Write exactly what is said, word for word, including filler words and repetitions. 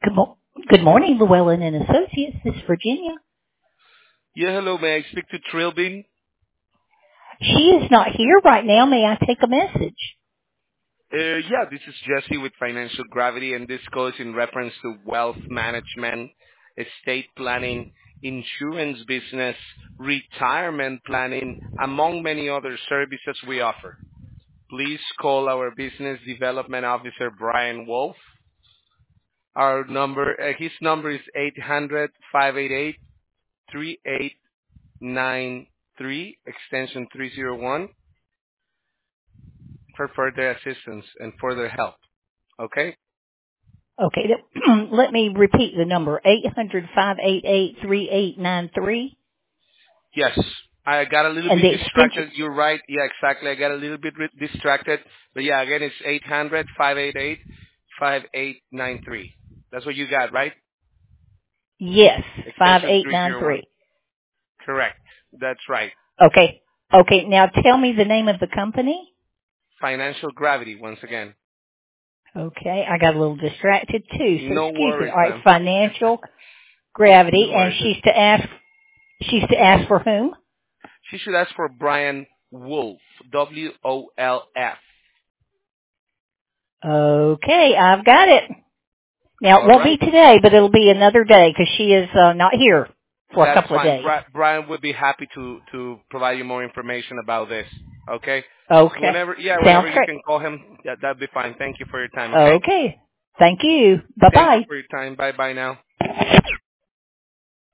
Good, mo- good morning, Llewellyn and Associates. This is Virginia. Yeah, hello. May I speak to Trilbin? She is not here right now. May I take a message? Uh, yeah, this is Jesse with Financial Gravity, and this goes in reference to wealth management, estate planning, insurance business, retirement planning, among many other services we offer. Please call our business development officer, Brian Wolf. Our number, uh, his number is eight hundred, five eight eight, three eight nine three, extension three zero one. For further assistance and further help. Okay? Okay, th- let me repeat the number, eight hundred, five eight eight, three eight nine three. Yes. I got a little And bit the extension, distracted. You're right. Yeah, exactly. I got a little bit re- distracted. But yeah, again, it's eight hundred, five eight eight, five eight nine three. That's what you got, right? yes, Extension three zero one. five eight nine three. Correct. That's right. Okay, okay, now tell me the name of the company. Financial gravity, once again. Okay, I got a little distracted too, so No excuse me. worries, All right, ma'am. financial gravity, No and worries. she's to ask, she's to ask for whom? She should ask for Brian Wolf. W O L F. Okay, I've got it. Now, it All won't be right? today, but it'll be another day because she is uh, not here for a That's couple of fine. days. Bri- Brian would be happy to to provide you more information about this. Okay. So Okay. whenever, yeah, Sounds whenever you great. can call him, that that'd be fine. Thank you for your time. Okay. Okay. Thank you. Thank you Bye-bye. for your time. Bye bye now.